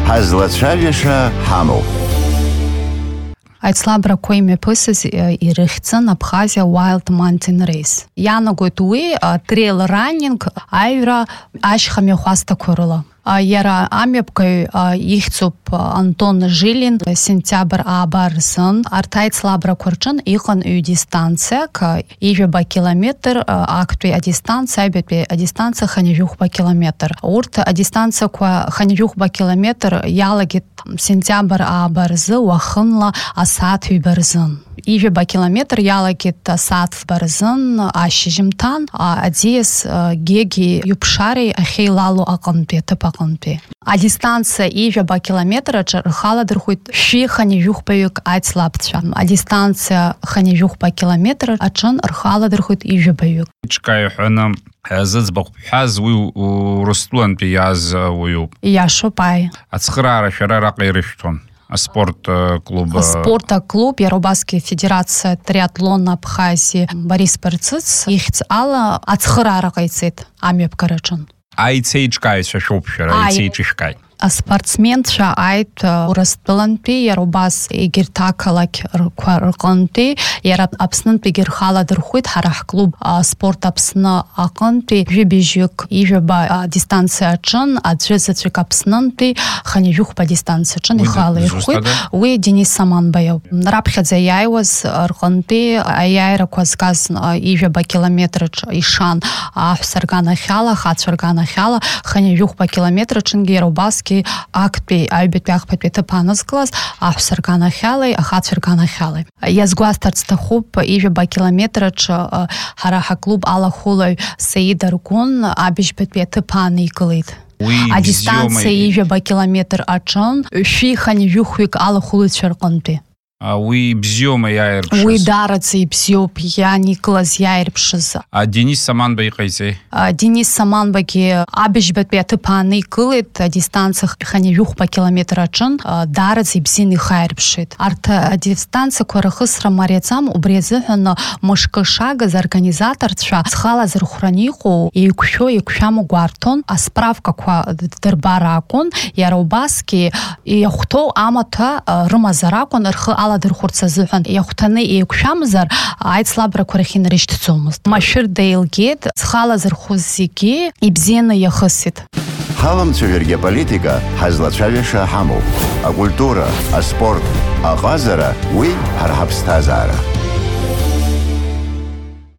ҳазлацәажәаша ҳамоуп. Аицлабрақәа имҩаԥысыз ирыхьӡын Abkhazia Wild Mountain Race. Иаанагоит уи трейл раннинг аҩра ашьхамҩахәасҭақәа рыла. Иара амҩаԥгаҩ ихьӡуп Антон Жилин, сентиабр ааба рзын арҭ аицлабрақәа рҿын иҟан ҩ-дистанциак, ижәаба километр актәи адистанциа, аҩбатәи адистанциа ханижәыхәба километр. Урҭ адистанциақәа ханижәыхәба километр иалагеит сентиабр ааба рзы уахынла асааҭ ҩба рзын. Ижәаба километр иалагеит асааҭ ӡба рзын ашьыжьымҭан аӡиас Геги Иуԥшареи ахьеилалу аҟынтәи, аҭыԥ аҟынтәи. Адистанциа ижәаба километраҿы рхаладырхәит шәи-ханижәыхәбаҩык аицлабцәа. Адистанциа ханижәыхәба километр аҿын рхаладырхәит ижәабаҩык. Ҿкаҩҳәаны зыӡбахә бҳәаз уи Урыстәылантәи иааз уаҩуп. Иашоуп, аи. Ацхыраара шәара араҟа ирышәҭон. Аспорт клуб. Аспорт клуб, иара убасгьы Федерациа триатлон Абхазиа Борис Барцыц ихьӡ ала ацхыраара ҟаиҵеит амҩаԥгараҿын. Аицеиҿкааҩцәа шәоуп шәара, аицеиҿышәкааит. Аспортсменцәа ааит Урыстәылантәи, иара убас егьырҭ ақалақьқәа рҟынтәи, иара Аԥснынтәигьы рхаладырхәит ҳара ҳклуб Спорт Аԥсны аҟынтәи жәибжьык ижәаба дистанциа аҿын, аӡәы заҵәык Аԥснынтәи ханижәыхәба дистанциа аҿын ихала ирхәит. Уи Денис Саманба иауп. Раԥхьаӡа иааиуаз рҟынтәи аиааирақәа згаз ижәаба километраҿ ишан аҳәса рганахьала, ахацәа рганахьала, ханижәыхәба километраҿынгьы иара убасгьы актәи аҩбатәи ахԥатәи аҭыԥ аанызкылаз аҳәса рганахьалеи ахацәа рганахьалеи. Иазгәасҭарц сҭахуп ижәаба километраҿ ҳара ҳаклуб алахәылаҩ Саида Ргәын абыжьбатәи аҭыԥ ааникылеит. Адистанциа ижәаба километр аҿын шәи-ханижәыхәҩык алахәылаҩцәа рҟынтәи. Уи бзиоума иааирԥшыз? Уи даараӡа ибзиоуп иааникылаз иааирԥшыз. Денис Саманба иҟаиҵеи? Денис Саманбагьы абыжьбатәи аҭыԥ ааникылеит, адистанциа ханижәыхәба километр аҿын даараӡа ибзианы ихааирԥшит. Арҭ адистанциақәа рахысра мариаӡам, убри азыҳәан мышкы шагаз аорганизаторцәа зхалазырхәраны иҟоу еиқәшәо-еиқәшәаму гәарҭон, асправкақәа дырбар акәын, иара убасгьы иахәҭоу амаҭәа рымазар акәын, рхы аладырхәырц азыҳәан иахәҭаны еиқәшәамзар аицлабрақәа рахь инарышьҭӡомызт. Машәырда еилгеит, зхалазырхәыз зегьы ибзианы иахысит. Ҳаламцәажәаргьы аполитика ҳазлацәажәаша ҳамоуп. Акультура, аспорт, аҟазара уи ҳара ҳаԥсҭазаара.